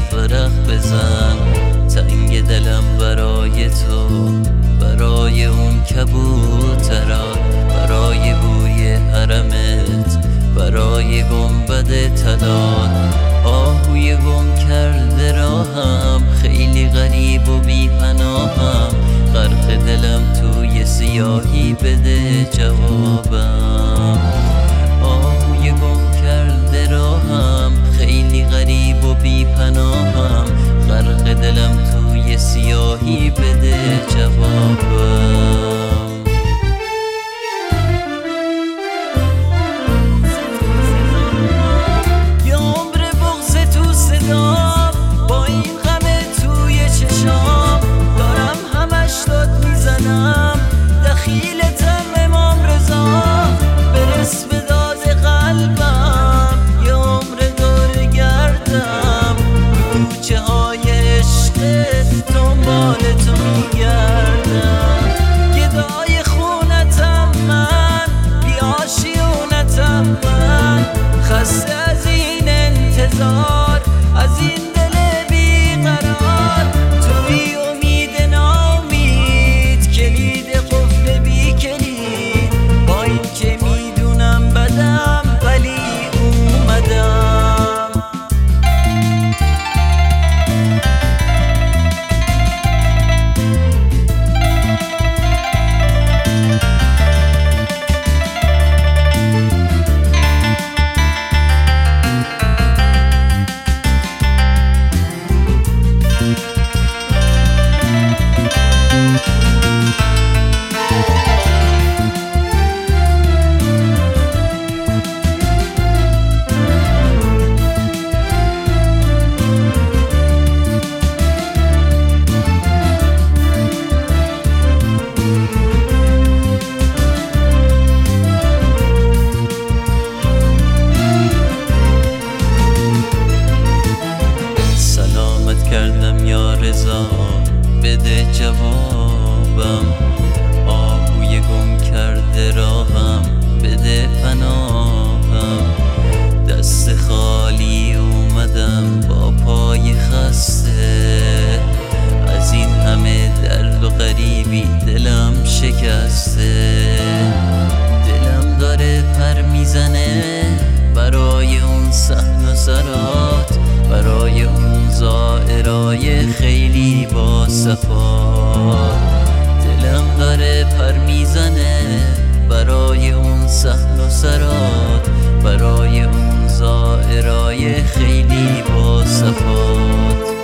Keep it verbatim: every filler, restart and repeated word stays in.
ورق بزن. تنگ دلم برای تو، برای اون کبوترات، برای بوی حرمت، برای گنبد طلات. آهوی گم کرده راهم، خیلی غریب و بی پناهم. غرق دلم توی سیاهی، بده جوابم. آهوی گم کرده راهم، خیلی غریب و بی پناهم. غرق دلم توی سیاهی، بده جوابم. با این غم توی چشام دارم همش داد میزنم، دخیلتم امام رضا. برس به داد قلبم، یه عمر دور گردم. کوچه های عشقت دنبال تو میگردم. گدای خونتم من، بیاشیونتم من. خسته از این انتظار، از این دل بیقرار. توی امید نامید، کلید قفل بی کلید. با این که میدونم بدم، ولی اومدم. کردم یا رضا، بده جوابم. آهوی گم کرده راهم، بده پناهم. دست خالی اومدم با پای خسته، از این همه درد و غریبی دلم شکسته. دلم داره پر میزنه برای اون صحن و سرات، برای اون زائرای خیلی با صفا. دلم داره پر میزنه برای اون صحن و سرات، برای اون زائرای خیلی با صفات.